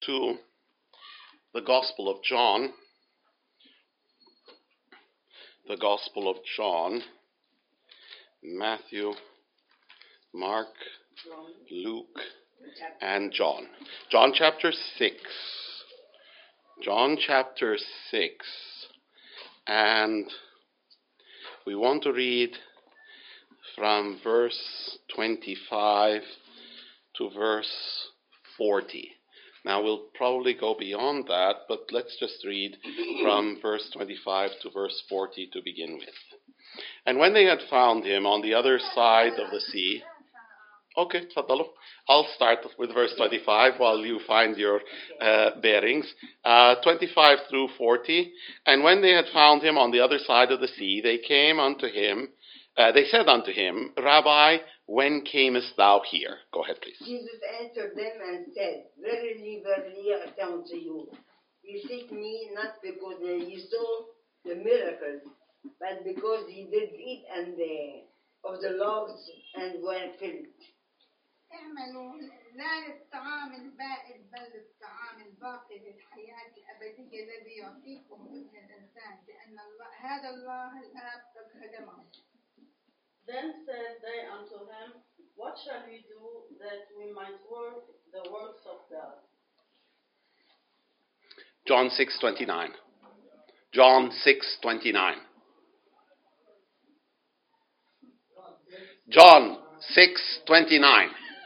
to the Gospel of John. The Gospel of John, Matthew, Mark, Luke, and John. John chapter 6. John chapter 6. And we want to read from verse 25 to verse 40. Now we'll probably go beyond that, but let's just read from verse 25 to verse 40 to begin with. And when they had found him on the other side of the sea. Okay, tafadalo. I'll start with verse 25 while you find your bearings. 25 through 40. And when they had found him on the other side of the sea, they came unto him. They said unto him, Rabbi, when camest thou here? Go ahead, please. Jesus answered them and said, Verily, verily, I say unto you, ye seek me not because ye saw the miracles, but because ye did eat of the loaves and were filled. اعملوا لا للطعام البائد بل للطعام الباقي للحياة الأبدية الذي يعطيكم ابن الإنسان لأن هذا الله الآب قد خدمه. Then said they unto him, What shall we do that we might work the works of God? John 6:29. John 6:29. John 6:29.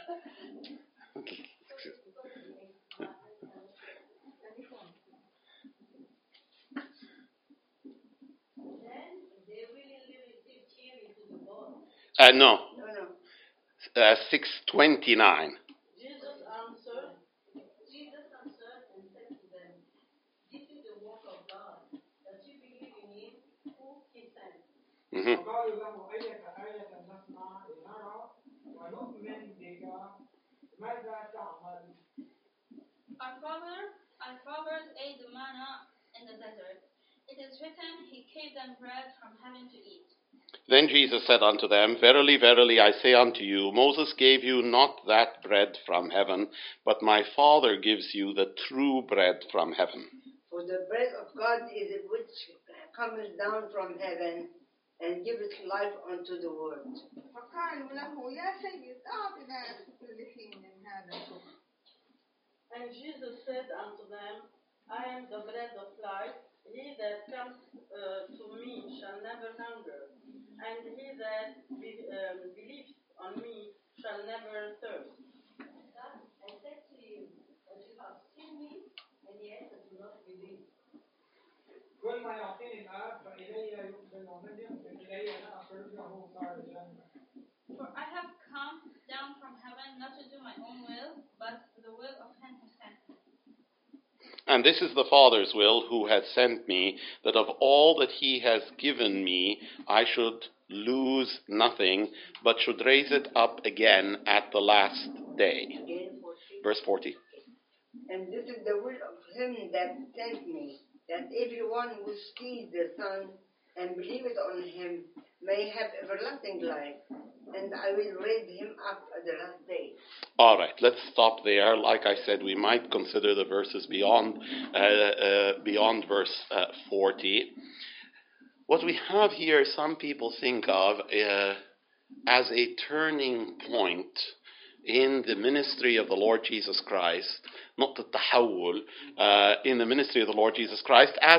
No. 6:29. Jesus answered and said to them, This is the work of God, that you believe in him who he sent. وقالوا له أية آية نسمع لنرى ونؤمن بك ماذا تعمل؟ Our fathers ate the manna in the desert. It is written, He gave them bread from heaven to eat. Then Jesus said unto them, Verily, verily, I say unto you, Moses gave you not that bread from heaven, but my Father gives you the true bread from heaven. For the bread of God is it which cometh down from heaven, and giveth life unto the world. فقالوا له يا سيد أعطنا كل حين من هذا الخبز. And Jesus said unto them, I am the bread of life. He that comes to me shall never hunger, and he that believes on me shall never thirst. Thus I said to you that you have seen me, and yet do not believe. كل ما يعطيني الآب فإلي يقبل ومن يقبل إلي أنا أخرجه خارجا. For I have come down from heaven not to do my own will, but the will of him who sent me. And this is the Father's will who has sent me, that of all that he has given me I should lose nothing, but should raise it up again at the last day. Verse 40. And this is the will of him that sent me, that everyone who sees the Son and believeth on him may have everlasting life, and I will raise him up at the last day. All right, let's stop there. Like I said, we might consider the verses beyond verse 40. What we have here, some people think of as a turning point in the ministry of the Lord Jesus Christ, not the tahawul, in the ministry of the Lord Jesus Christ, as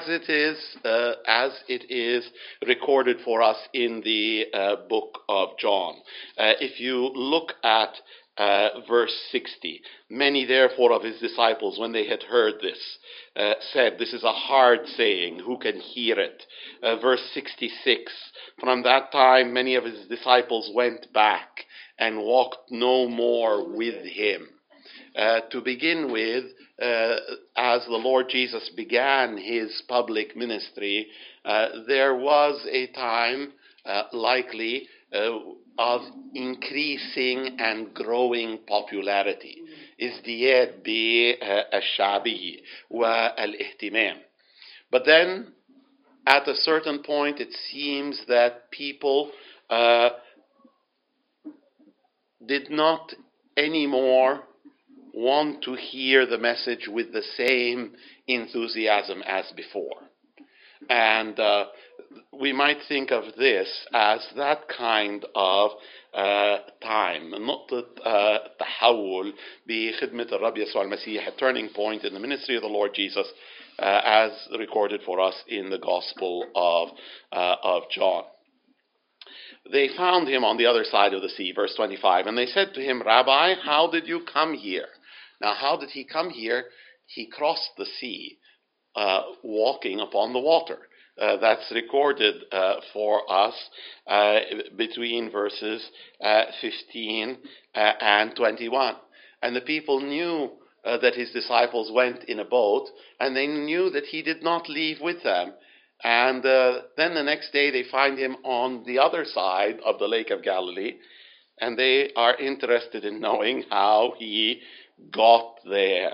it is recorded for us in the book of John. If you look at verse 60, many therefore of his disciples, when they had heard this, said, This is a hard saying, who can hear it? Verse 66, from that time many of his disciples went back and walked no more with him. To begin with, as the Lord Jesus began his public ministry, there was a time likely of increasing and growing popularity. ازدياد بالشعبية والاهتمام. But then, at a certain point, it seems that people did not anymore want to hear the message with the same enthusiasm as before. And we might think of this as that kind of time, نقطة تحول بخدمة الرب يسوع المسيح, a turning point in the ministry of the Lord Jesus, as recorded for us in the Gospel of John. They found him on the other side of the sea, verse 25, and they said to him, Rabbi, how did you come here? Now, how did he come here? He crossed the sea, walking upon the water. That's recorded for us between verses 15 and 21. And the people knew that his disciples went in a boat, and they knew that he did not leave with them. And then the next day they find him on the other side of the Lake of Galilee, and they are interested in knowing how he got there.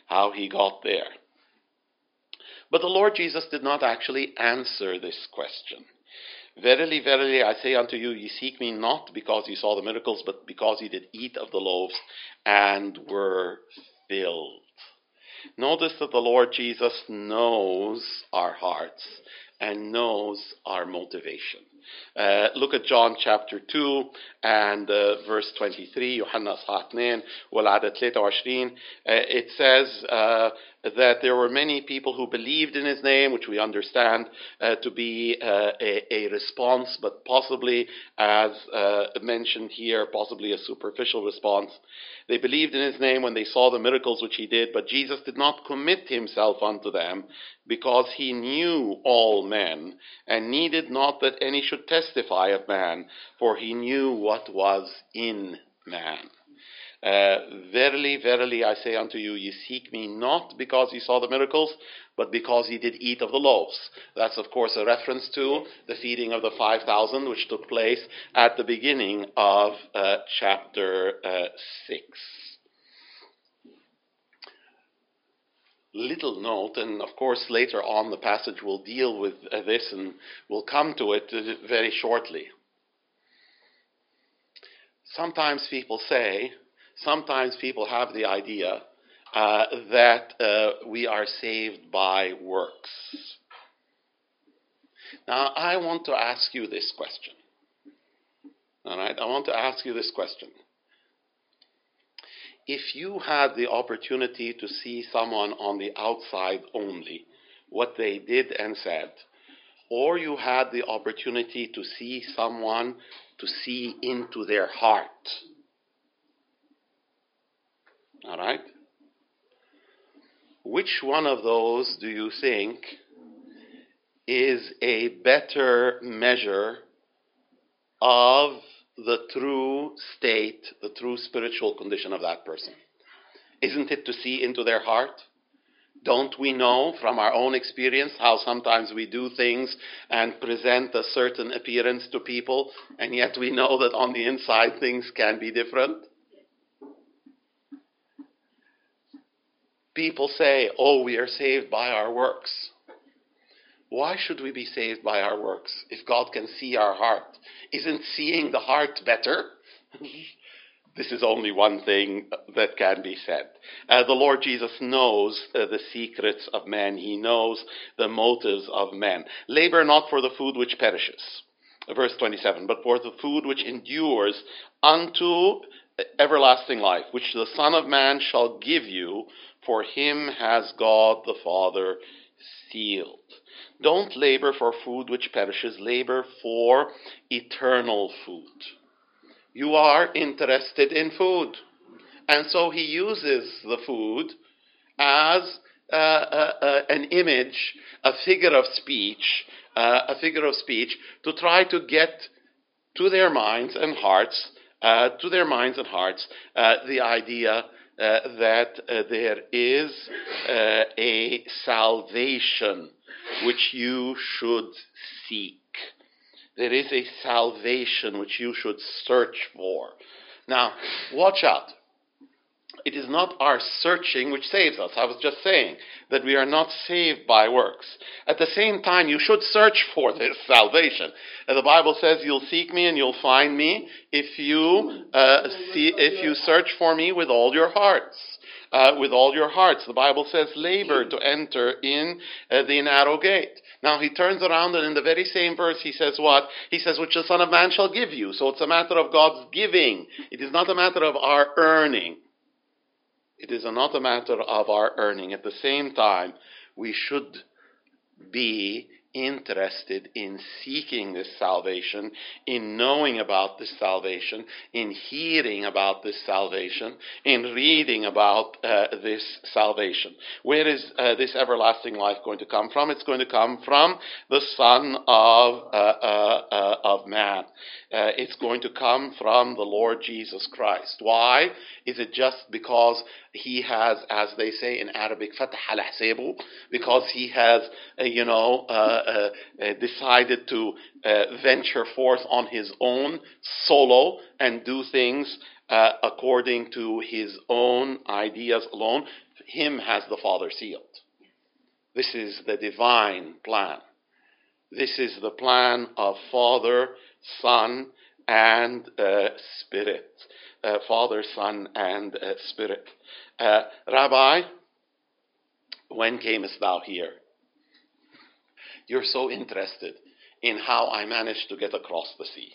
But the Lord Jesus did not actually answer this question. Verily, verily, I say unto you, ye seek me not because ye saw the miracles, but because ye did eat of the loaves and were filled. Notice that the Lord Jesus knows our hearts and knows our motivation. Look at John chapter 2 and verse 23, Yohanna أصحاح 2 والعدد 23. It says that there were many people who believed in his name, which we understand to be a response, but possibly, as mentioned here, possibly a superficial response. They believed in his name when they saw the miracles which he did, but Jesus did not commit himself unto them, because he knew all men, and needed not that any should testify of man, for he knew what was in man. Verily, verily, I say unto you, ye seek me not because ye saw the miracles, but because ye did eat of the loaves. That's, of course, a reference to the feeding of the 5,000, which took place at the beginning of chapter 6. Little note, and of course later on the passage will deal with this, and we'll come to it very shortly. Sometimes people have the idea that we are saved by works. Now, I want to ask you this question. All right, I want to ask you this question. If you had the opportunity to see someone on the outside only, what they did and said, or you had the opportunity to see someone, to see into their heart, all right? Which one of those do you think is a better measure of the true state, the true spiritual condition of that person? Isn't it to see into their heart? Don't we know from our own experience how sometimes we do things and present a certain appearance to people, and yet we know that on the inside things can be different? People say, oh, we are saved by our works. Why should we be saved by our works if God can see our heart? Isn't seeing the heart better? This is only one thing that can be said. The Lord Jesus knows the secrets of men. He knows the motives of men. Labor not for the food which perishes, verse 27, but for the food which endures unto everlasting life, which the Son of Man shall give you, for him has God the Father sealed. Don't labor for food which perishes, labor for eternal food. You are interested in food. And so he uses the food as an image, a figure of speech to try to get to their minds and hearts, the idea that there is a salvation which you should seek. There is a salvation which you should search for. Now, watch out. It is not our searching which saves us. I was just saying that we are not saved by works. At the same time, you should search for this salvation. And the Bible says you'll seek me and you'll find me if you search for me with all your hearts. with all your hearts. The Bible says, labor to enter in the narrow gate. Now he turns around and in the very same verse he says what? He says, which the Son of Man shall give you. So it's a matter of God's giving. It is not a matter of our earning. It is not a matter of our earning. At the same time, we should be interested in seeking this salvation, in knowing about this salvation, in hearing about this salvation, in reading about this salvation. Where is this everlasting life going to come from? It's going to come from the Son of Man. It's going to come from the Lord Jesus Christ. Why? Is it just because he has, as they say in Arabic, فتح على حسابه, because he has, decided to venture forth on his own, solo, and do things according to his own ideas alone? Him has the Father sealed. This is the divine plan. This is the plan of Father, Son, and Spirit. Father, Son, and Spirit. Rabbi, when camest thou here? You're so interested in how I managed to get across the sea.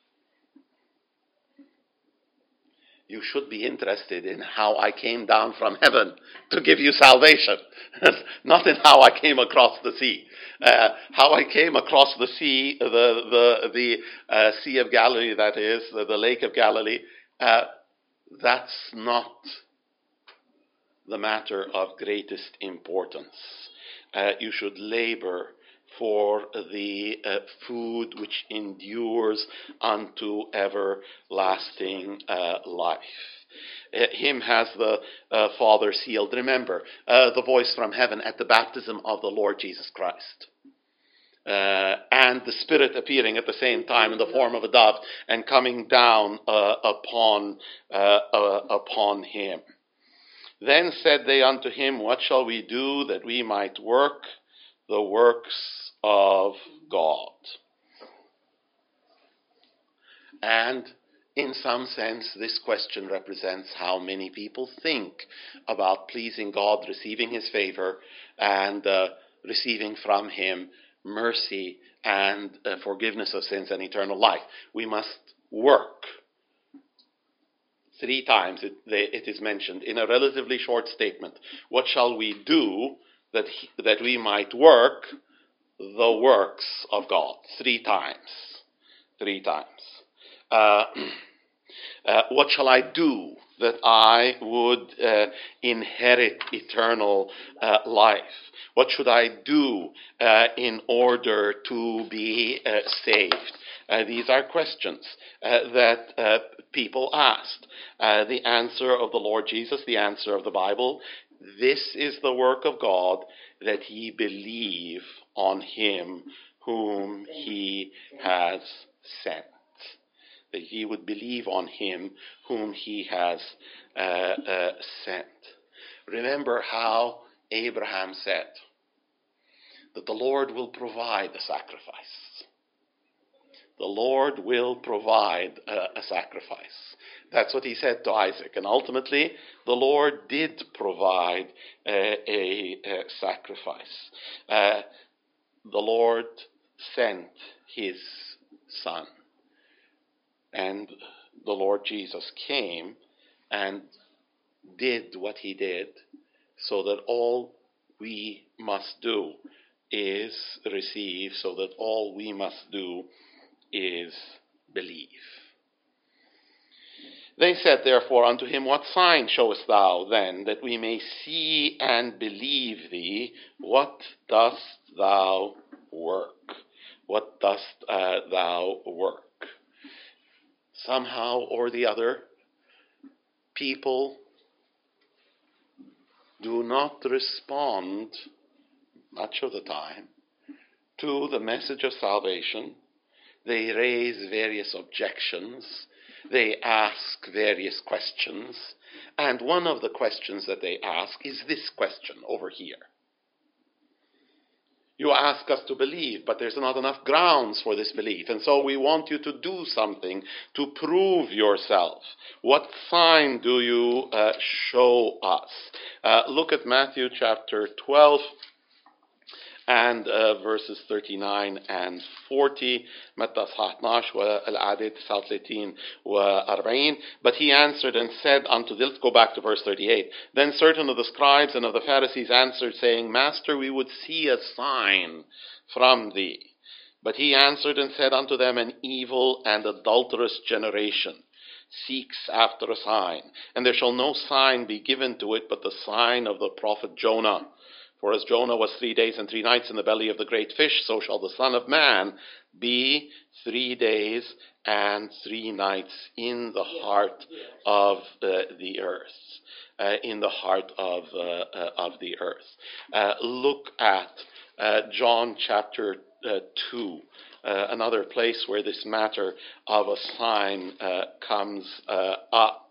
You should be interested in how I came down from heaven to give you salvation, not in how I came across the sea. How I came across the sea, the Sea of Galilee, that is, the Lake of Galilee, that's not the matter of greatest importance. You should labor for the food which endures unto everlasting life. Him has the Father sealed. Remember, the voice from heaven at the baptism of the Lord Jesus Christ. And the Spirit appearing at the same time in the form of a dove and coming down upon him. Then said they unto him, what shall we do that we might work the works of God? And in some sense, this question represents how many people think about pleasing God, receiving his favor, and receiving from him mercy and forgiveness of sins and eternal life. We must work. 3 times it is mentioned in a relatively short statement. What shall we do that we might work the works of God? 3 times. 3 times. What shall I do that I would inherit eternal life? What should I do in order to be saved? These are questions that people asked. The answer of the Lord Jesus, the answer of the Bible, this is the work of God, that ye believe on him whom he has sent. That ye would believe on him whom he has sent. Remember how Abraham said that the Lord will provide a sacrifice. The Lord will provide a sacrifice. That's what he said to Isaac. And ultimately, the Lord did provide a sacrifice. The Lord sent his Son. And the Lord Jesus came and did what he did, so that all we must do is receive, so that all we must do is believe. They said therefore unto him, what sign showest thou then, that we may see and believe thee? What dost thou work? What dost thou work? Somehow or the other, people do not respond, much of the time, to the message of salvation. They raise various objections. They ask various questions. And one of the questions that they ask is this question over here. You ask us to believe, but there's not enough grounds for this belief. And so we want you to do something to prove yourself. What sign do you show us? Look at Matthew chapter 12 and verses 39 and 40. متى اصحاح 12 والأعداد 39 و40. But he answered and said unto them, let's go back to verse 38. Then certain of the scribes and of the Pharisees answered, saying, Master, we would see a sign from thee. But he answered and said unto them, An evil and adulterous generation seeks after a sign, and there shall no sign be given to it but the sign of the prophet Jonah. For as Jonah was 3 days and 3 nights in the belly of the great fish, so shall the Son of Man be 3 days and 3 nights in the heart of the earth. In the heart of the earth. Look at John chapter 2, another place where this matter of a sign comes up.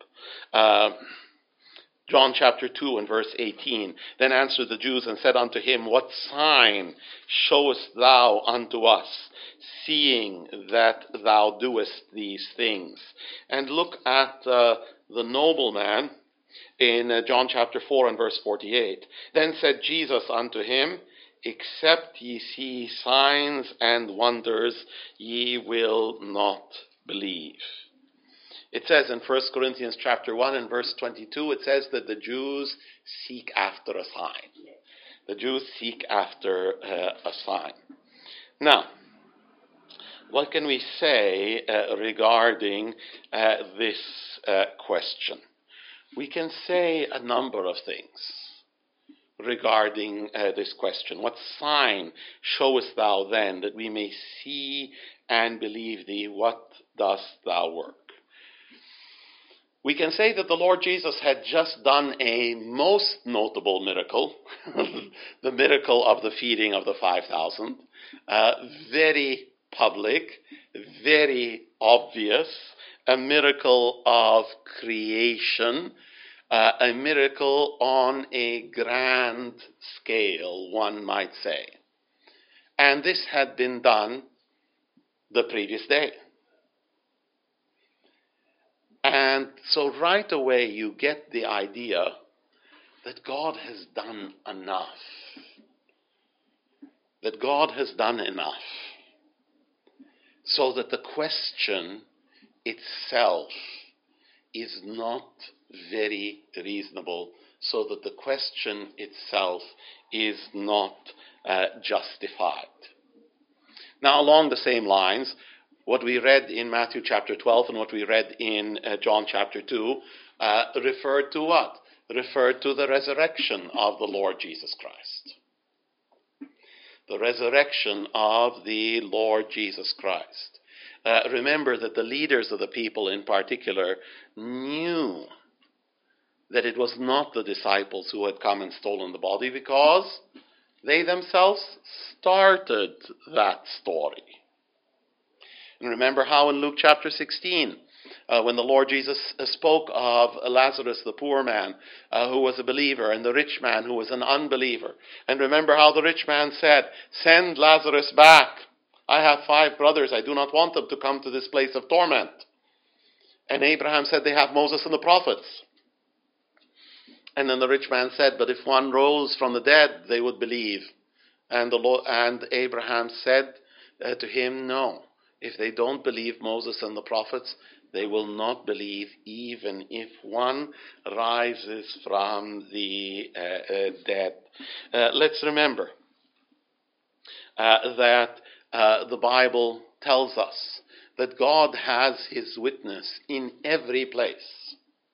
John chapter 2 and verse 18. Then answered the Jews and said unto him, What sign showest thou unto us, seeing that thou doest these things? And look at the nobleman in John chapter 4 and verse 48. Then said Jesus unto him, Except ye see signs and wonders, ye will not believe. It says in 1 Corinthians chapter 1 and verse 22, it says that the Jews seek after a sign. The Jews seek after a sign. Now, what can we say regarding this question? We can say a number of things regarding this question. What sign showest thou then, that we may see and believe thee? What dost thou work? We can say that the Lord Jesus had just done a most notable miracle, the miracle of the feeding of the 5,000. Very public, very obvious, a miracle of creation, a miracle on a grand scale, one might say. And this had been done the previous day. And so right away you get the idea that God has done enough. That God has done enough. So that the question itself is not very reasonable. So that the question itself is not justified. Now, along the same lines, what we read in Matthew chapter 12 and what we read in John chapter 2 referred to what? Referred to the resurrection of the Lord Jesus Christ. The resurrection of the Lord Jesus Christ. Remember that the leaders of the people in particular knew that it was not the disciples who had come and stolen the body, because they themselves started that story. And remember how in Luke chapter 16, when the Lord Jesus spoke of Lazarus, the poor man, who was a believer, and the rich man who was an unbeliever. And remember how the rich man said, Send Lazarus back. I have 5 brothers. I do not want them to come to this place of torment. And Abraham said, They have Moses and the prophets. And then the rich man said, But if one rose from the dead, they would believe. And Abraham said to him, No. If they don't believe Moses and the prophets, they will not believe even if one rises from the dead. Let's remember that the Bible tells us that God has his witness in every place.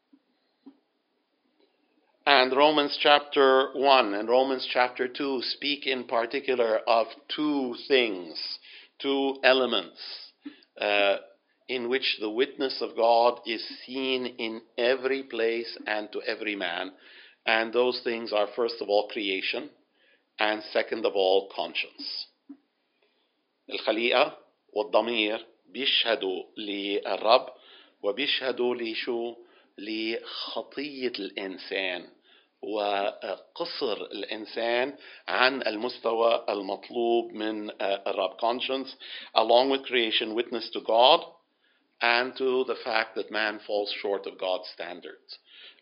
And Romans chapter 1 and Romans chapter 2 speak in particular of 2 things, 2 elements in which the witness of God is seen in every place and to every man. And those things are, first of all, creation, and second of all, conscience. الخليقة والضمير بيشهدوا للرب وبيشهدوا لشو؟ لخطية الإنسان وقصر الإنسان عن المستوى المطلوب من الرب. Conscience, along with creation, witness to God and to the fact that man falls short of God's standards.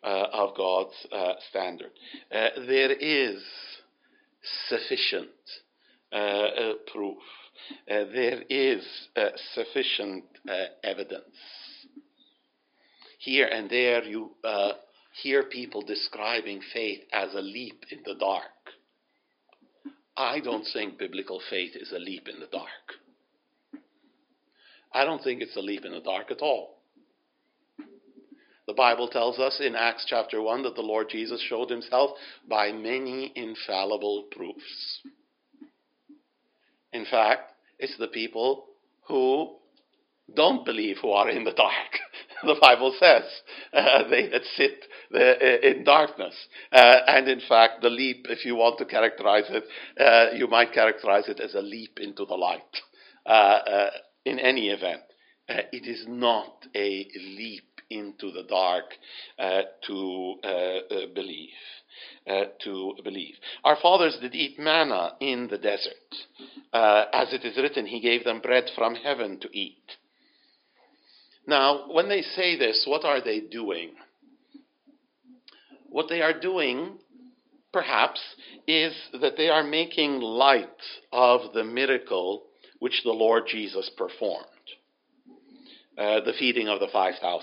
There is sufficient proof. There is sufficient evidence. Here and there you hear people describing faith as a leap in the dark. I don't think biblical faith is a leap in the dark. I don't think it's a leap in the dark at all. The Bible tells us in Acts chapter 1 that the Lord Jesus showed himself by many infallible proofs. In fact, it's the people who don't believe who are in the dark. The Bible says they that sit in darkness. And in fact, the leap, if you want to characterize it, you might characterize it as a leap into the light. In any event, it is not a leap into the dark to believe. Our fathers did eat manna in the desert. As it is written, he gave them bread from heaven to eat. Now, when they say this, what are they doing? What they are doing, perhaps, is that they are making light of the miracle which the Lord Jesus performed, the feeding of the 5,000.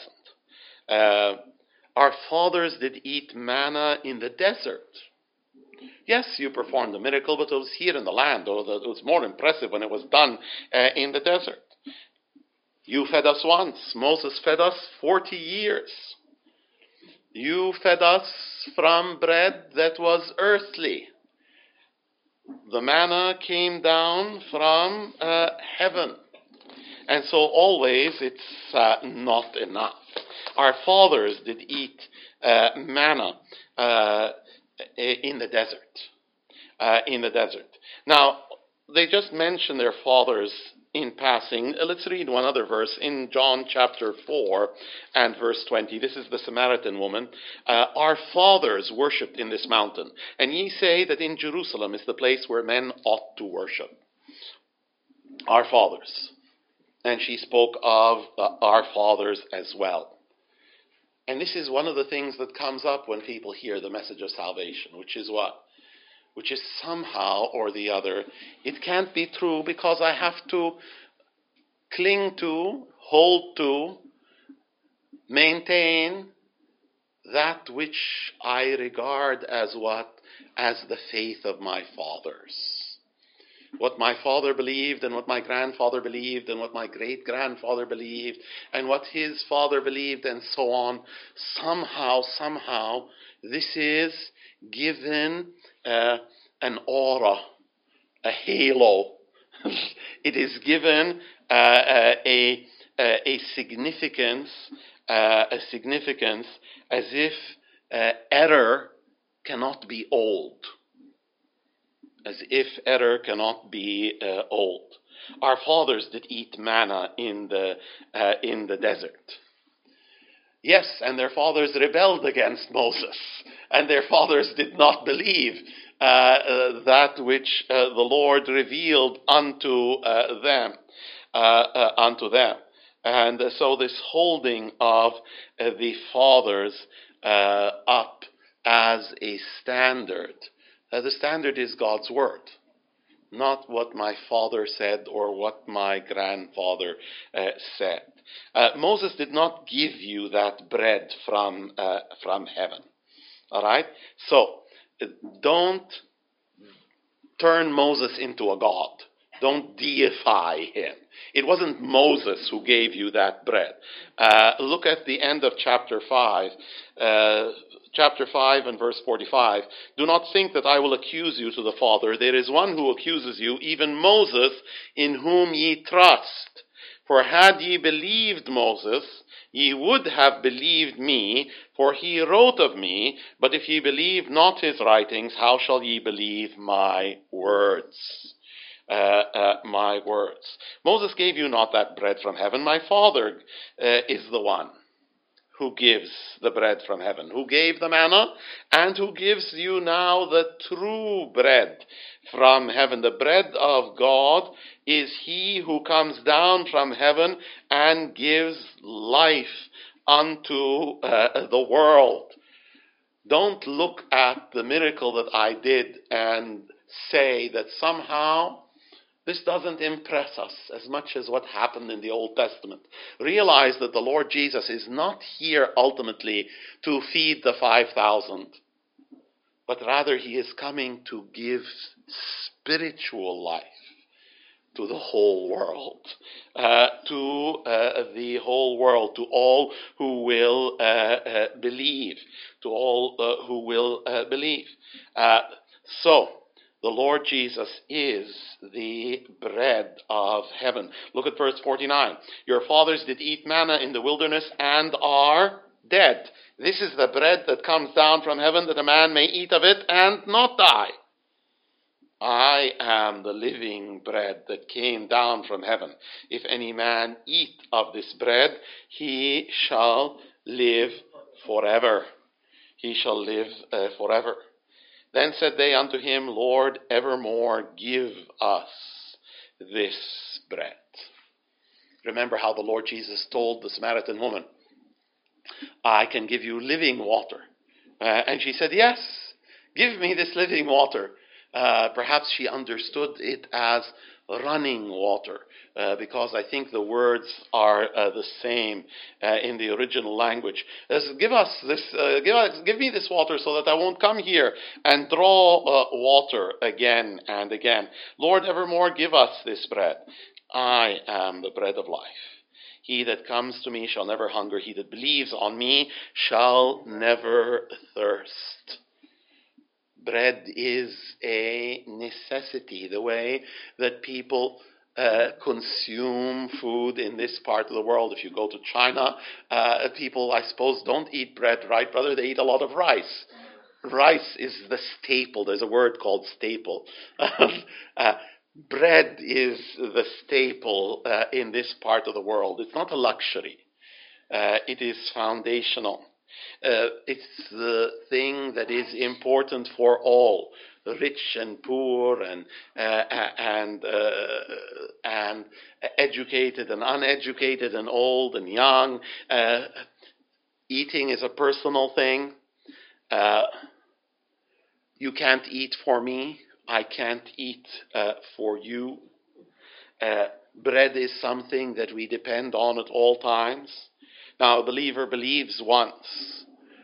Our fathers did eat manna in the desert. Yes, you performed the miracle, but it was here in the land, or it was more impressive when it was done in the desert. You fed us once. Moses fed us 40 years. You fed us from bread that was earthly. The manna came down from heaven. And so always it's not enough. Our fathers did eat manna in the desert. Now, they just mentioned their fathers in passing. Let's read one other verse in John chapter 4 and verse 20. This is the Samaritan woman. Our fathers worshipped in this mountain, and ye say that in Jerusalem is the place where men ought to worship. Our fathers. And she spoke of our fathers as well. And this is one of the things that comes up when people hear the message of salvation, which is what? Which is somehow or the other, it can't be true because I have to cling to, hold to, maintain that which I regard as what? As the faith of my fathers. What my father believed and what my grandfather believed and what my great-grandfather believed and what his father believed and so on. Somehow, this is given an aura, a halo. It is given a significance as if error cannot be old. As if error cannot be old. Our fathers did eat manna in the desert. Yes, and their fathers rebelled against Moses, and their fathers did not believe that which the Lord revealed unto them. And so this holding of the fathers up as a standard. The standard is God's word, not what my father said or what my grandfather said. Moses did not give you that bread from heaven. All right? So, don't turn Moses into a god. Don't deify him. It wasn't Moses who gave you that bread. Look at the end of chapter 5. Chapter 5 and verse 45. Do not think that I will accuse you to the Father. There is one who accuses you, even Moses, in whom ye trust. For had ye believed Moses, ye would have believed me, for he wrote of me. But if ye believe not his writings, how shall ye believe my words? My words. Moses gave you not that bread from heaven. My Father is the one who gives the bread from heaven, who gave the manna, and who gives you now the true bread from heaven. The bread of God is he who comes down from heaven and gives life unto the world. Don't look at the miracle that I did and say that somehow this doesn't impress us as much as what happened in the Old Testament. Realize that the Lord Jesus is not here ultimately to feed the 5,000, but rather he is coming to give spiritual life to the whole world, the whole world, to all who will believe, to all who will believe. So, the Lord Jesus is the bread of heaven. Look at verse 49. Your fathers did eat manna in the wilderness and are dead. This is the bread that comes down from heaven, that a man may eat of it and not die. I am the living bread that came down from heaven. If any man eat of this bread, he shall live forever. He shall live forever. Then said they unto him, Lord, evermore give us this bread. Remember how the Lord Jesus told the Samaritan woman, I can give you living water. And she said, yes, give me this living water. Perhaps she understood it as running water, because I think the words are the same in the original language. Give me this water so that I won't come here and draw water again and again. Lord, evermore give us this bread. I am the bread of life. He that comes to me shall never hunger. He that believes on me shall never thirst. Bread is a necessity. The way that people consume food in this part of the world. If you go to China, people, I suppose, don't eat bread, right, brother? They eat a lot of rice. Rice is the staple. There's a word called staple. Bread is the staple in this part of the world. It's not a luxury. It is foundational. It's the thing that is important for all, rich and poor, and educated and uneducated, and old and young. Eating is a personal thing. You can't eat for me. I can't eat for you. Bread is something that we depend on at all times. Now, a believer believes once.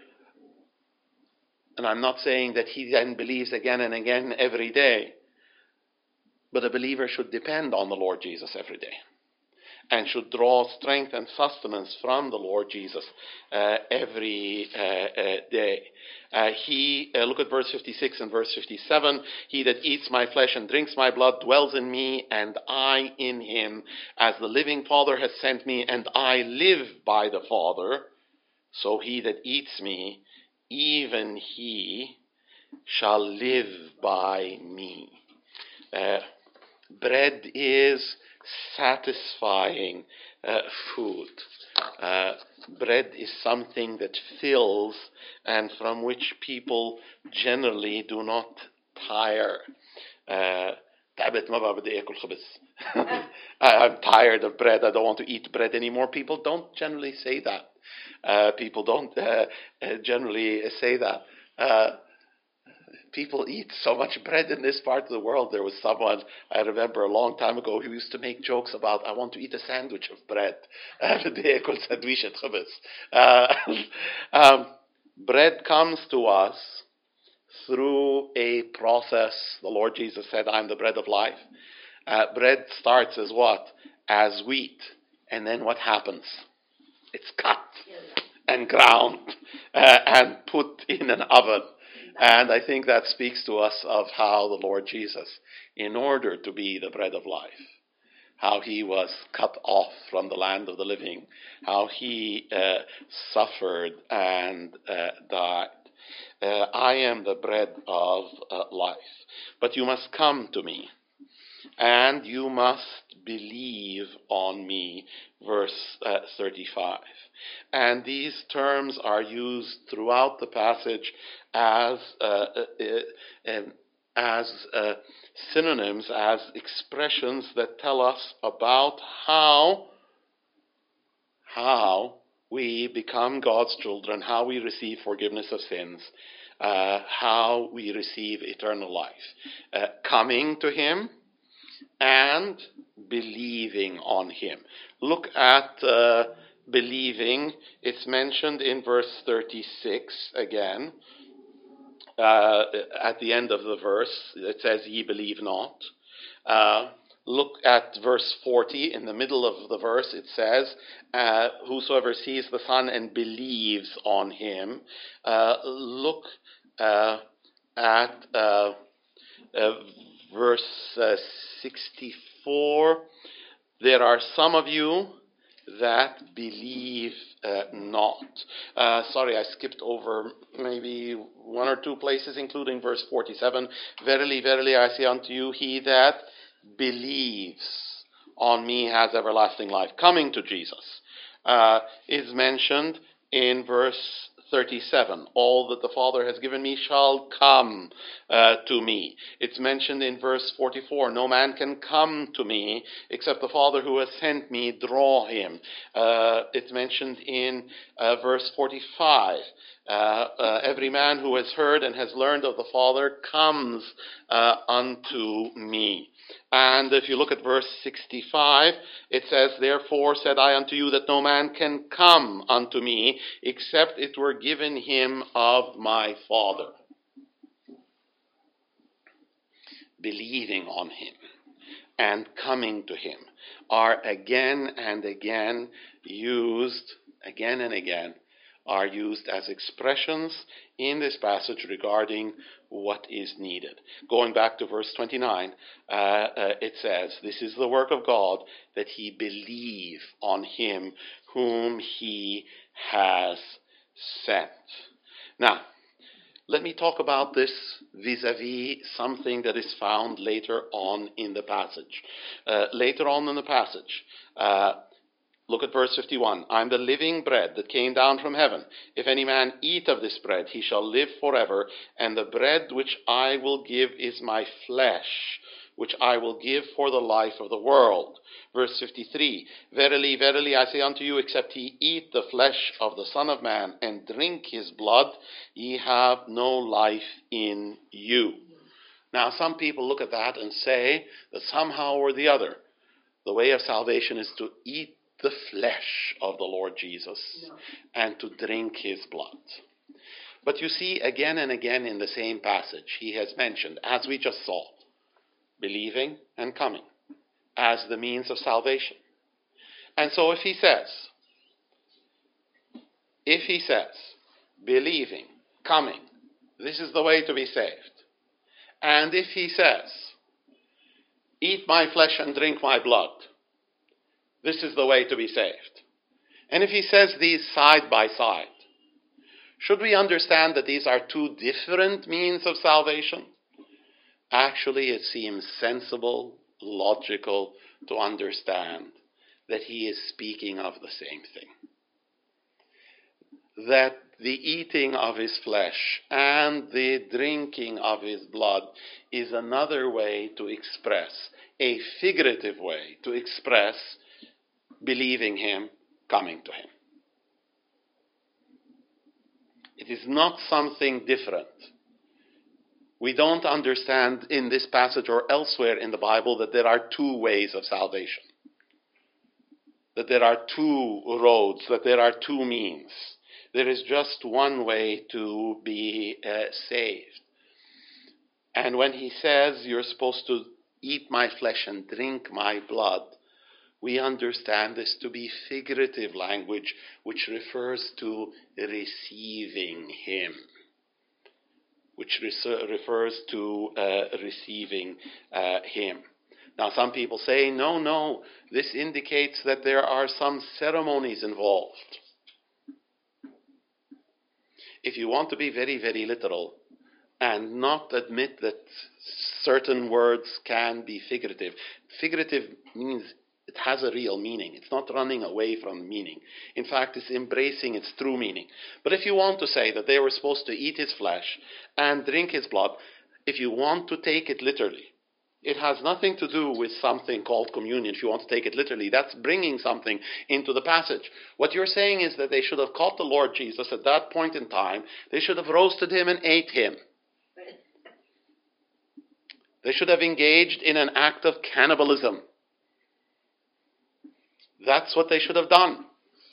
And I'm not saying that he then believes again and again every day. But a believer should depend on the Lord Jesus every day, and should draw strength and sustenance from the Lord Jesus every day. Look at verse 56 and verse 57. He that eats my flesh and drinks my blood dwells in me, and I in him. As the living Father has sent me, and I live by the Father, so he that eats me, even he shall live by me. Bread is satisfying food. Bread is something that fills and from which people generally do not tire. I'm tired of bread. I don't want to eat bread anymore. People don't generally say that. People don't generally say that. People eat so much bread in this part of the world. There was someone, I remember a long time ago, who used to make jokes about, I want to eat a sandwich of bread. Bread comes to us through a process. The Lord Jesus said, I'm the bread of life. Bread starts as what? As wheat. And then what happens? It's cut and ground and put in an oven. And I think that speaks to us of how the Lord Jesus, in order to be the bread of life, how he was cut off from the land of the living, how he suffered and died. I am the bread of life. But you must come to me, and you must believe on me, verse 35. And these terms are used throughout the passage as synonyms, as expressions that tell us about how we become God's children, how we receive forgiveness of sins, how we receive eternal life. Coming to Him and believing on Him. Look at believing. It's mentioned in verse 36 again. At the end of the verse, it says, "Ye believe not." Look at verse 40. In the middle of the verse, it says, "Whosoever sees the Son and believes on Him." Look at verse 64. "There are some of you that believe not." Sorry, I skipped over maybe one or two places, including verse 47. "Verily, verily, I say unto you, he that believes on me has everlasting life." Coming to Jesus is mentioned in verse 37. "All that the Father has given me shall come to me." It's mentioned in verse 44. "No man can come to me except the Father who has sent me draw him." It's mentioned in verse 45. "Every man who has heard and has learned of the Father comes unto me." And if you look at verse 65, it says, "Therefore said I unto you that no man can come unto me, except it were given him of my Father." Believing on Him and coming to Him are again and again used as expressions in this passage regarding what is needed. Going back to verse 29, it says, "This is the work of God, that ye believe on Him whom He has sent." Now, let me talk about this vis-a-vis something that is found later on in the passage. Look at verse 51. "I am the living bread that came down from heaven. If any man eat of this bread, he shall live forever. And the bread which I will give is my flesh, which I will give for the life of the world." Verse 53. "Verily, verily, I say unto you, except ye eat the flesh of the Son of Man and drink his blood, ye have no life in you." Now, some people look at that and say that somehow or the other, the way of salvation is to eat the flesh of the Lord Jesus and to drink his blood. But you see, again and again in the same passage, he has mentioned, as we just saw, believing and coming as the means of salvation. And so if he says, believing, coming, this is the way to be saved. And if he says, eat my flesh and drink my blood, this is the way to be saved. And if he says these side by side, should we understand that these are two different means of salvation? Actually, it seems sensible, logical to understand that he is speaking of the same thing. That the eating of his flesh and the drinking of his blood is another way to express, a figurative way to express believing him, coming to him. It is not something different. We don't understand in this passage or elsewhere in the Bible that there are two ways of salvation, that there are two roads, that there are two means. There is just one way to be saved. And when he says you're supposed to eat my flesh and drink my blood, we understand this to be figurative language which refers to receiving him, which refers to receiving him. Now, some people say, no, this indicates that there are some ceremonies involved. If you want to be very, very literal and not admit that certain words can be figurative. Figurative means it has a real meaning. It's not running away from meaning. In fact, it's embracing its true meaning. But if you want to say that they were supposed to eat his flesh and drink his blood, if you want to take it literally, it has nothing to do with something called communion. If you want to take it literally, that's bringing something into the passage. What you're saying is that they should have caught the Lord Jesus at that point in time. They should have roasted him and ate him. They should have engaged in an act of cannibalism. That's what they should have done.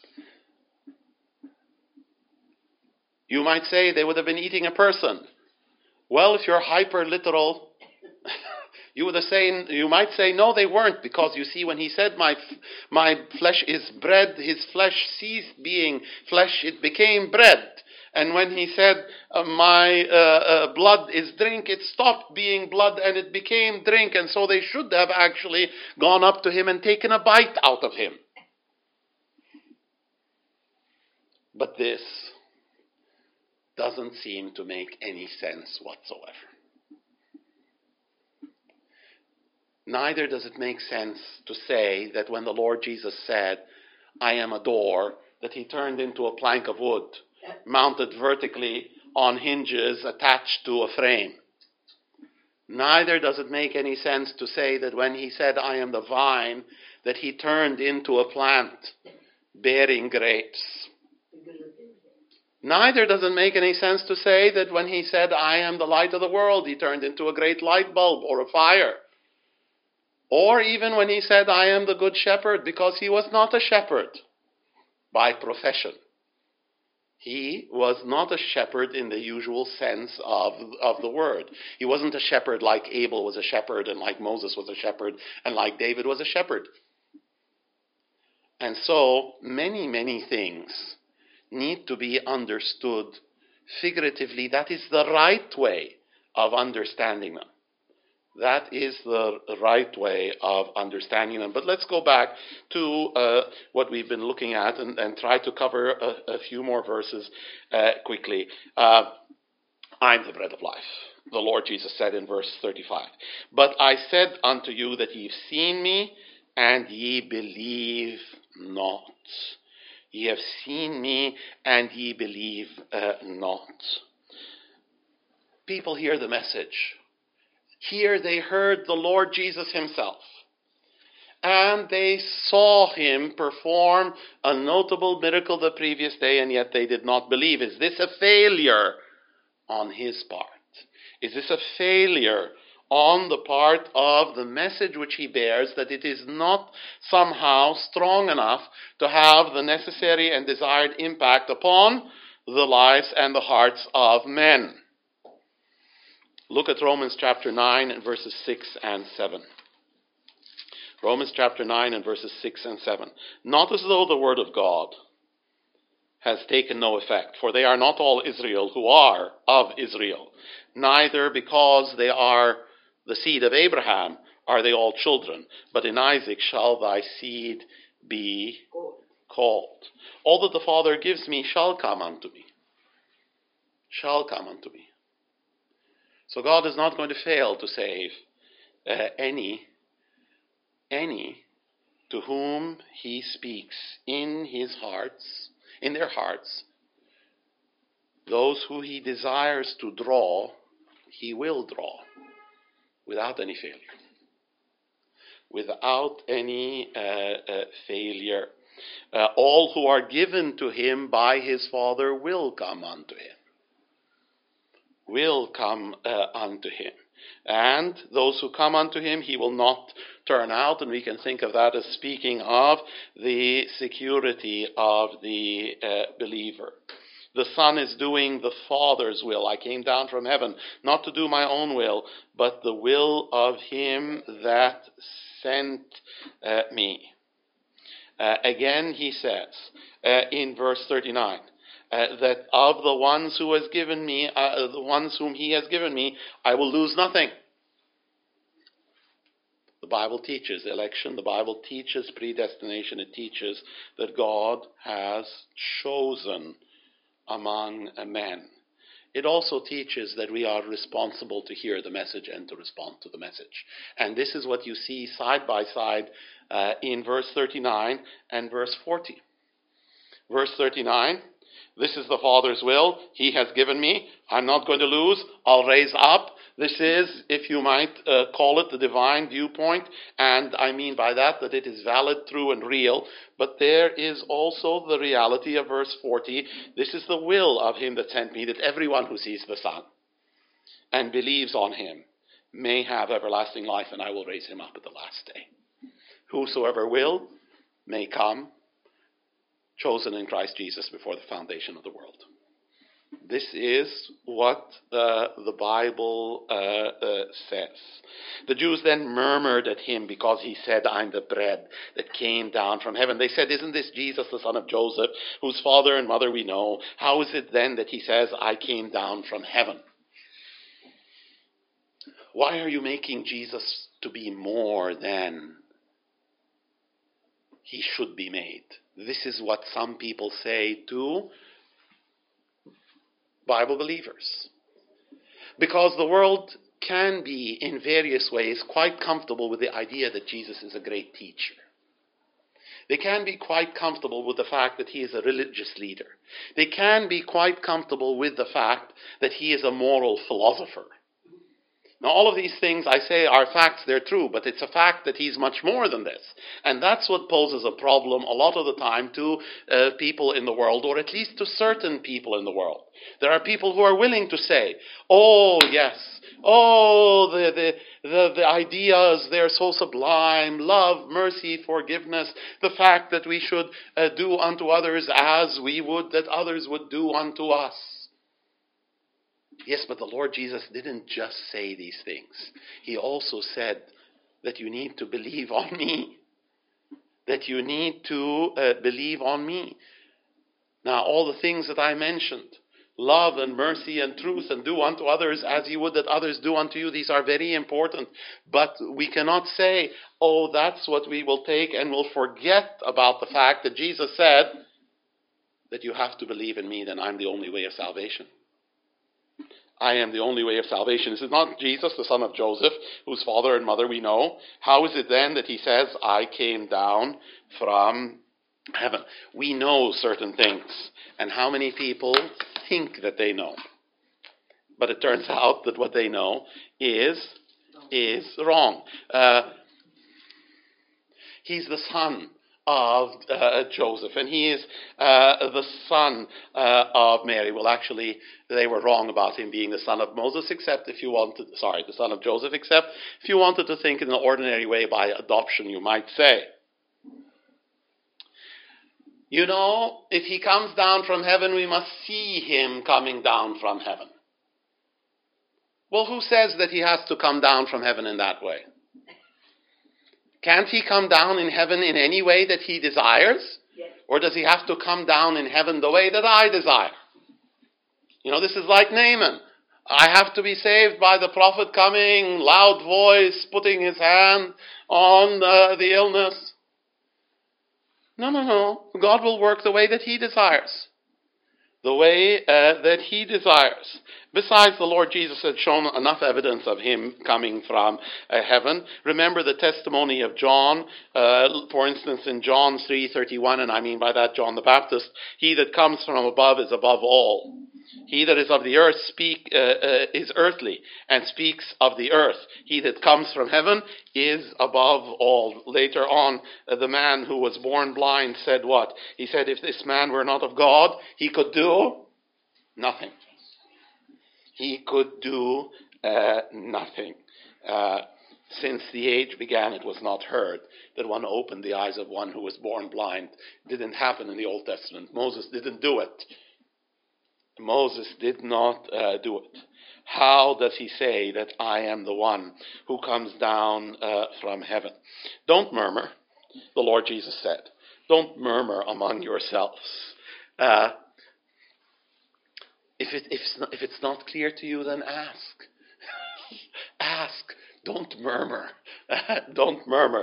You might say they would have been eating a person. Well, if you're hyper-literal, you might say, no, they weren't, because you see, when he said, my flesh is bread, his flesh ceased being flesh, it became bread. And when he said, my blood is drink, it stopped being blood and it became drink. And so they should have actually gone up to him and taken a bite out of him. But this doesn't seem to make any sense whatsoever. Neither does it make sense to say that when the Lord Jesus said, I am a door, that he turned into a plank of wood, mounted vertically on hinges attached to a frame. Neither does it make any sense to say that when he said, I am the vine, that he turned into a plant bearing grapes. Neither does it make any sense to say that when he said, I am the light of the world, he turned into a great light bulb or a fire. Or even when he said, I am the good shepherd, because he was not a shepherd by profession. He was not a shepherd in the usual sense of the word. He wasn't a shepherd like Abel was a shepherd, and like Moses was a shepherd, and like David was a shepherd. And so, many, many things need to be understood figuratively. That is the right way of understanding them. That is the right way of understanding them. But let's go back to what we've been looking at and try to cover a few more verses quickly. I'm the bread of life, the Lord Jesus said in verse 35. But I said unto you that ye have seen me, and ye believe not. Ye have seen me, and ye believe not. People hear the message. Here they heard the Lord Jesus himself. And they saw him perform a notable miracle the previous day, and yet they did not believe. Is this a failure on his part? Is this a failure on the part of the message which he bears, that it is not somehow strong enough to have the necessary and desired impact upon the lives and the hearts of men? Look at Romans chapter 9 and verses 6 and 7. Romans chapter 9 and verses 6 and 7. Not as though the word of God has taken no effect, for they are not all Israel who are of Israel. Neither because they are the seed of Abraham are they all children, but in Isaac shall thy seed be called. All that the Father gives me shall come unto me. Shall come unto me. So God is not going to fail to save any to whom he speaks in his hearts, in their hearts. Those who he desires to draw, he will draw without any failure. Without any failure. All who are given to him by his Father will come unto him. Will come unto him. And those who come unto him, he will not turn out. And we can think of that as speaking of the security of the believer. The Son is doing the Father's will. I came down from heaven, not to do my own will, but the will of him that sent me. Again, he says in verse 39, that of the ones who has given me, the ones whom he has given me, I will lose nothing. The Bible teaches election. The Bible teaches predestination. It teaches that God has chosen among men. it also teaches that we are responsible to hear the message and to respond to the message. And this is what you see side by side in verse 39 and verse 40. Verse 39, this is the Father's will. He has given me. I'm not going to lose. I'll raise up. This is, if you might call it, the divine viewpoint. And I mean by that it is valid, true, and real. But there is also the reality of verse 40. This is the will of him that sent me, that everyone who sees the Son and believes on him may have everlasting life, and I will raise him up at the last day. Whosoever will may come, chosen in Christ Jesus before the foundation of the world. This is what the Bible says. The Jews then murmured at him because he said, I'm the bread that came down from heaven. They said, isn't this Jesus, the son of Joseph, whose father and mother we know? How is it then that he says, I came down from heaven? Why are you making Jesus to be more than he should be made? This is what some people say to Bible believers. Because the world can be, in various ways, quite comfortable with the idea that Jesus is a great teacher. They can be quite comfortable with the fact that he is a religious leader. They can be quite comfortable with the fact that he is a moral philosopher. Now, all of these things, I say, are facts, they're true, but it's a fact that he's much more than this. And that's what poses a problem a lot of the time to people in the world, or at least to certain people in the world. There are people who are willing to say, oh, yes, oh, the ideas, they're so sublime, love, mercy, forgiveness, the fact that we should do unto others as we would that others would do unto us. Yes, but the Lord Jesus didn't just say these things. He also said that you need to believe on me. That you need to believe on me. Now, all the things that I mentioned, love and mercy and truth and do unto others as you would that others do unto you, these are very important. But we cannot say, oh, that's what we will take, and we'll forget about the fact that Jesus said that you have to believe in me, then I'm the only way of salvation. I am the only way of salvation. This is not Jesus, the son of Joseph, whose father and mother we know. How is it then that he says, I came down from heaven? We know certain things. And how many people think that they know? But it turns out that what they know is wrong. He's the son of Joseph, and he is the son of Mary. Well, actually, they were wrong about him being the son of Moses, the son of Joseph, except if you wanted to think in an ordinary way by adoption, you might say. You know, if he comes down from heaven, we must see him coming down from heaven. Well, who says that he has to come down from heaven in that way? Can't he come down in heaven in any way that he desires? Yes. Or does he have to come down in heaven the way that I desire? You know, this is like Naaman. I have to be saved by the prophet coming, loud voice, putting his hand on the illness. No. God will work the way that he desires. The way that he desires. Besides, the Lord Jesus had shown enough evidence of him coming from heaven. Remember the testimony of John, for instance, in John 3:31, and I mean by that John the Baptist, he that comes from above is above all. He that is of the earth is earthly, and speaks of the earth. He that comes from heaven is above all. Later on, the man who was born blind said what? He said, if this man were not of God, he could do nothing. He could do nothing. Since the age began, it was not heard that one opened the eyes of one who was born blind. It didn't happen in the Old Testament. Moses didn't do it. Moses did not do it. How does he say that I am the one who comes down from heaven? Don't murmur, the Lord Jesus said. Don't murmur among yourselves. If it's not clear to you, then ask. Ask. Don't murmur. Don't murmur.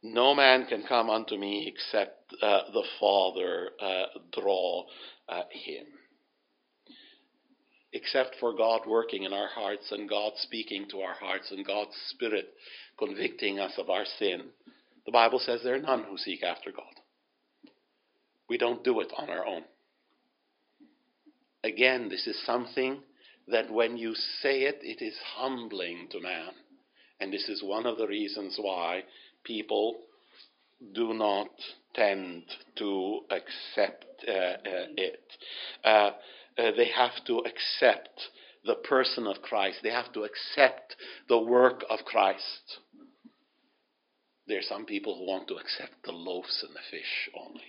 No man can come unto me except the Father draw him. Except for God working in our hearts and God speaking to our hearts and God's Spirit convicting us of our sin, the Bible says there are none who seek after God. We don't do it on our own. Again, this is something that when you say it, it is humbling to man. And this is one of the reasons why people do not tend to accept it. They have to accept the person of Christ. They have to accept the work of Christ. There are some people who want to accept the loaves and the fish only.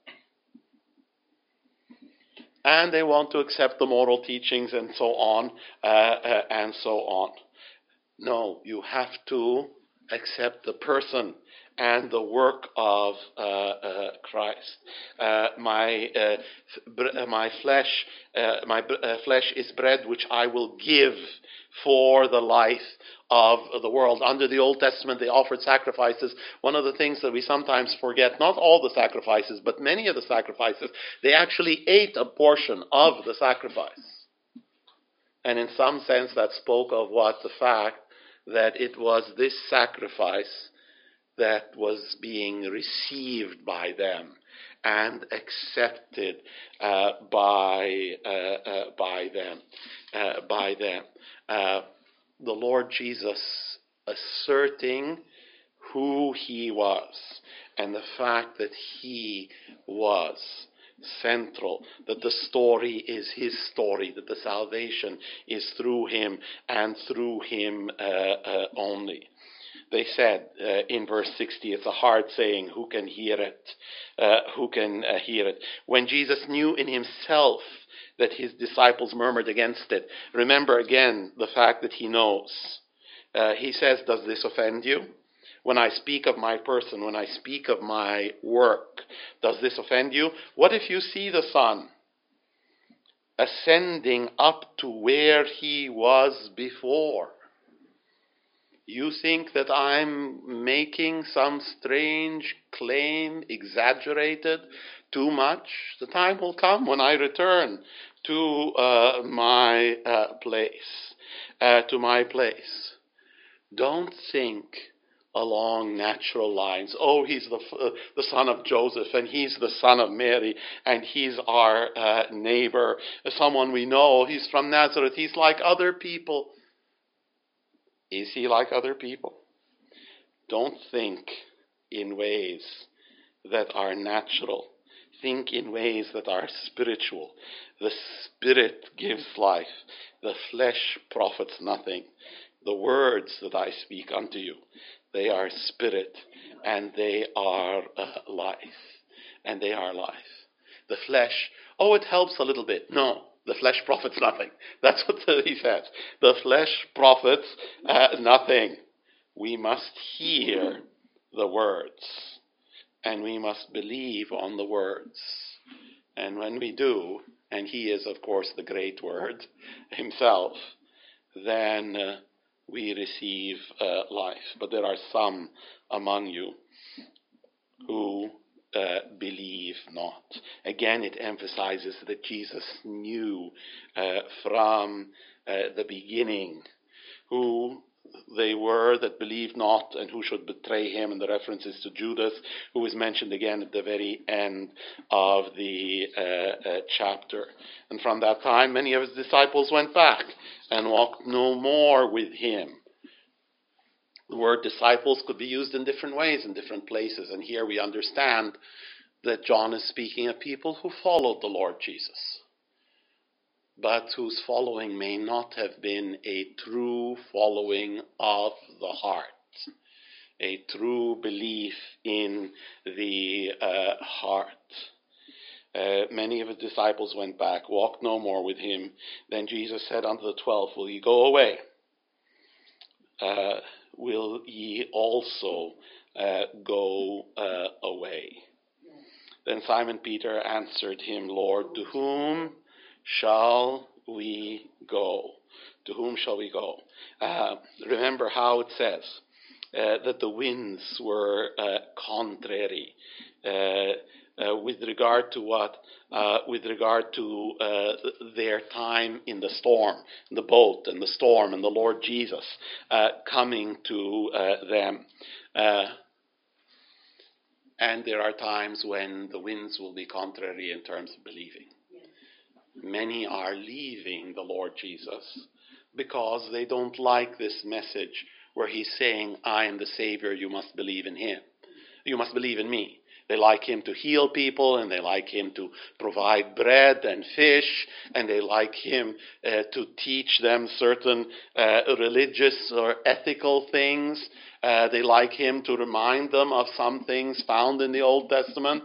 And they want to accept the moral teachings and so on, and so on. No, you have to accept the person and the work of Christ. My flesh is bread which I will give for the life of the world. Under the Old Testament, they offered sacrifices. One of the things that we sometimes forget, not all the sacrifices, but many of the sacrifices, they actually ate a portion of the sacrifice. And in some sense, that spoke of what the fact that it was this sacrifice that was being received by them and accepted by them. The Lord Jesus asserting who he was and the fact that he was central, that the story is his story, that the salvation is through him and through him only. They said in verse 60, it's a hard saying, who can hear it? Who can hear it? When Jesus knew in himself that his disciples murmured against it, remember again the fact that he knows. He says, does this offend you? When I speak of my person, when I speak of my work, does this offend you? What if you see the Son ascending up to where he was before? You think that I'm making some strange claim, exaggerated, too much? The time will come when I return to my place. Don't think along natural lines. Oh, he's the son of Joseph, and he's the son of Mary, and he's our neighbor, someone we know. He's from Nazareth. He's like other people. Is he like other people? Don't think in ways that are natural. Think in ways that are spiritual. The Spirit gives life. The flesh profits nothing. The words that I speak unto you, they are spirit and they are life. And they are life. The flesh, oh, it helps a little bit. No. The flesh profits nothing. That's what he says. The flesh profits nothing. We must hear the words. And we must believe on the words. And when we do, and he is, of course, the great word himself, then we receive life. But there are some among you who believe not. Again, it emphasizes that Jesus knew from the beginning who they were that believed not and who should betray him, and the references to Judas, who is mentioned again at the very end of the chapter. And from that time, many of his disciples went back and walked no more with him. The word disciples could be used in different ways in different places. And here we understand that John is speaking of people who followed the Lord Jesus, but whose following may not have been a true following of the heart, a true belief in the heart. Many of his disciples went back, walked no more with him. Then Jesus said unto the 12, will ye go away? Will ye also go away? Then Simon Peter answered him, Lord, to whom shall we go? To whom shall we go? Remember how it says that the winds were contrary. With regard to what? With regard to their time in the storm, the boat and the storm and the Lord Jesus coming to them. And there are times when the winds will be contrary in terms of believing. Many are leaving the Lord Jesus because they don't like this message where he's saying, I am the Savior, you must believe in him. You must believe in me. They like him to heal people, and they like him to provide bread and fish, and they like him to teach them certain religious or ethical things. They like him to remind them of some things found in the Old Testament.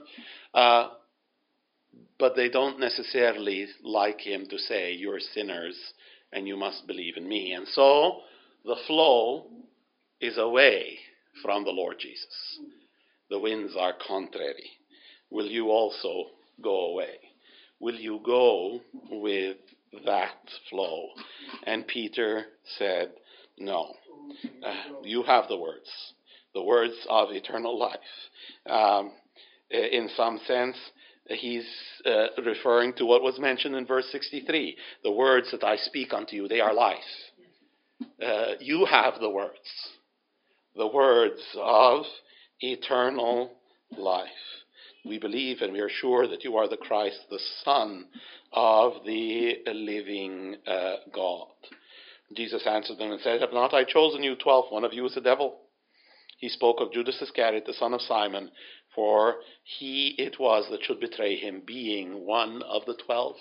But they don't necessarily like him to say, you're sinners, and you must believe in me. And so the flow is away from the Lord Jesus. The winds are contrary. Will you also go away? Will you go with that flow? And Peter said, no. You have the words of eternal life. In some sense, he's referring to what was mentioned in verse 63. The words that I speak unto you, they are life. You have the words of eternal life. We believe and we are sure that you are the Christ, the Son of the living God. Jesus answered them and said, have not I chosen you 12? One of you is a devil. He spoke of Judas Iscariot, the son of Simon, for he it was that should betray him, being one of the 12.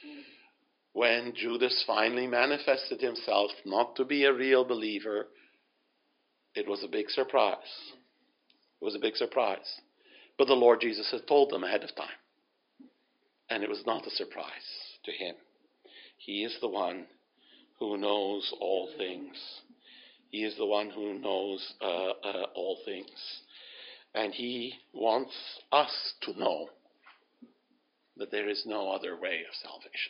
When Judas finally manifested himself not to be a real believer, it was a big surprise. It was a big surprise. But the Lord Jesus had told them ahead of time. And it was not a surprise to him. He is the one who knows all things. He is the one who knows all things. And he wants us to know that there is no other way of salvation.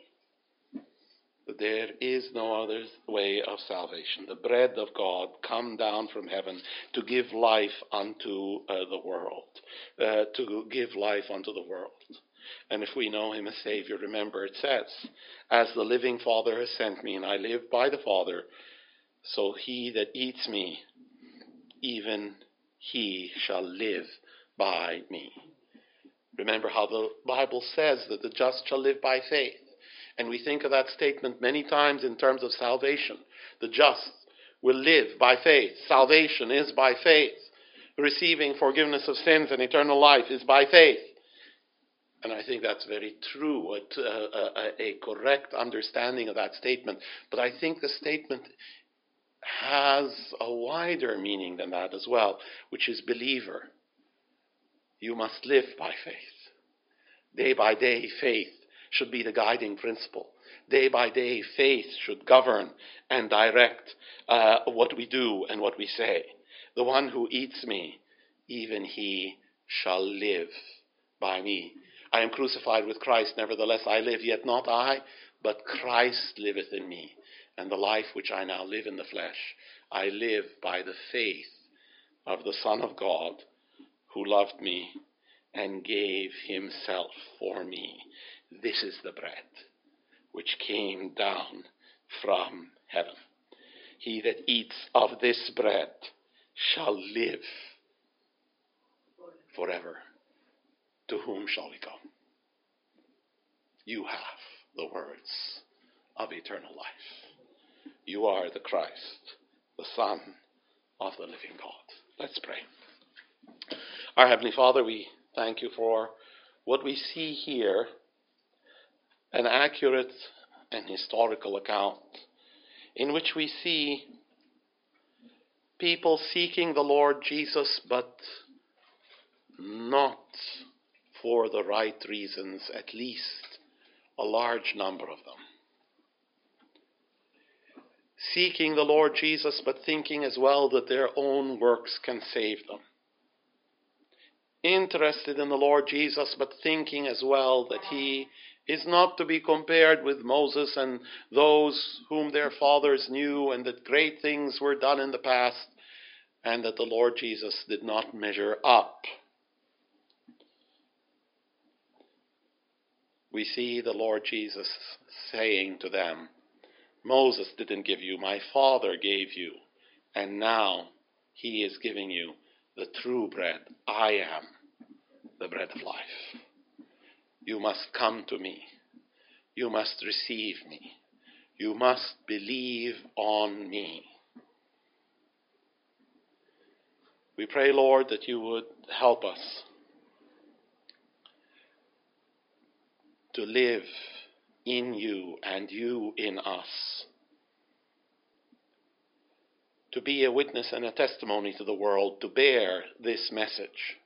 That there is no other way of salvation. The bread of God come down from heaven to give life unto the world. To give life unto the world. And if we know him as Savior, remember it says, as the living Father has sent me, and I live by the Father, so he that eats me, even he shall live by me. Remember how the Bible says that the just shall live by faith. And we think of that statement many times in terms of salvation. The just will live by faith. Salvation is by faith. Receiving forgiveness of sins and eternal life is by faith. And I think that's very true, a correct understanding of that statement. But I think the statement has a wider meaning than that as well, which is believer. You must live by faith. Day by day, faith should be the guiding principle. Day by day, faith should govern and direct what we do and what we say. The one who eats me, even he shall live by me. I am crucified with Christ, nevertheless I live, yet not I, but Christ liveth in me. And the life which I now live in the flesh, I live by the faith of the Son of God, who loved me and gave himself for me. This is the bread which came down from heaven. He that eats of this bread shall live forever. To whom shall we go? You have the words of eternal life. You are the Christ, the Son of the living God. Let's pray. Our Heavenly Father, we thank you for what we see here, an accurate and historical account in which we see people seeking the Lord Jesus, but not for the right reasons, at least a large number of them. Seeking the Lord Jesus, but thinking as well that their own works can save them. Interested in the Lord Jesus, but thinking as well that he is not to be compared with Moses and those whom their fathers knew, and that great things were done in the past, and that the Lord Jesus did not measure up. We see the Lord Jesus saying to them, Moses didn't give you, my Father gave you, and now he is giving you the true bread. I am the bread of life. You must come to me. You must receive me. You must believe on me. We pray, Lord, that you would help us to live in you and you in us, to be a witness and a testimony to the world, to bear this message.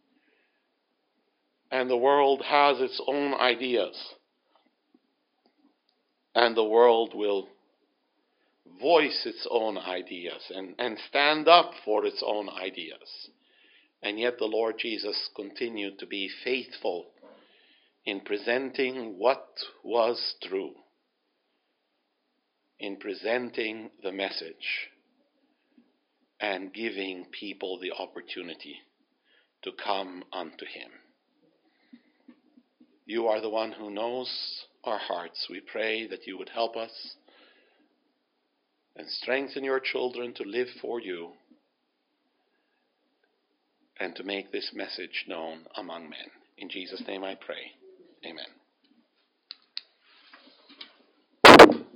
And the world has its own ideas, and the world will voice its own ideas and stand up for its own ideas. And yet the Lord Jesus continued to be faithful in presenting what was true, in presenting the message, and giving people the opportunity to come unto him. You are the one who knows our hearts. We pray that you would help us and strengthen your children to live for you and to make this message known among men. In Jesus' name I pray. Amen.